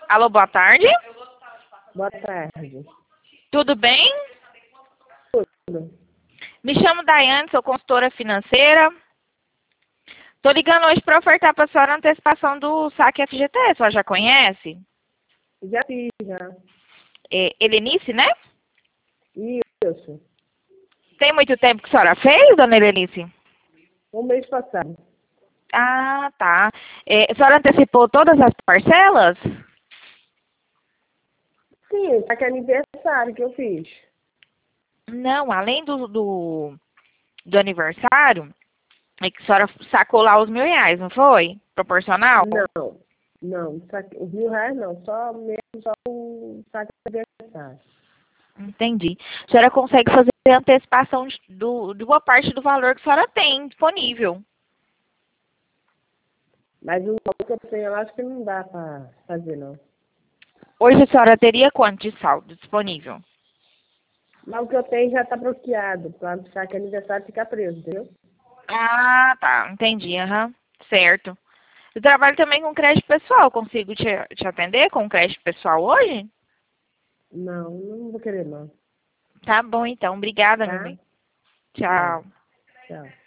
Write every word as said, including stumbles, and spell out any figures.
Alô, boa tarde. Boa tarde. Tudo bem? Tudo. Me chamo Daiane, sou consultora financeira. Tô ligando hoje para ofertar para a senhora a antecipação do saque F G T. A senhora já conhece? Já fiz, já. É, Helenice, né? Isso. Tem muito tempo que a senhora fez, dona Helenice? Um mês passado. Ah, tá. É, a senhora antecipou todas as parcelas? Sim, só que é aniversário que eu fiz. Não, além do, do, do aniversário, é que a senhora sacou lá os mil reais, não foi? Proporcional? Não, não. Saque, os mil reais não, só mesmo só o saque de aniversário. Entendi. A senhora consegue fazer a antecipação de, do, de boa parte do valor que a senhora tem disponível. Mas o valor que eu tenho, eu acho que não dá pra fazer, não. Hoje a senhora teria quanto de saldo disponível? Mas o que eu tenho já tá bloqueado, pra o saque de aniversário ficar preso, entendeu? Ah, tá. Entendi. Aham. Certo. Eu trabalho também com crédito pessoal. Consigo te, te atender com crédito pessoal hoje? Não, não vou querer, não. Tá bom, então. Obrigada, meu Tá? bem. Não. Tchau. Tchau.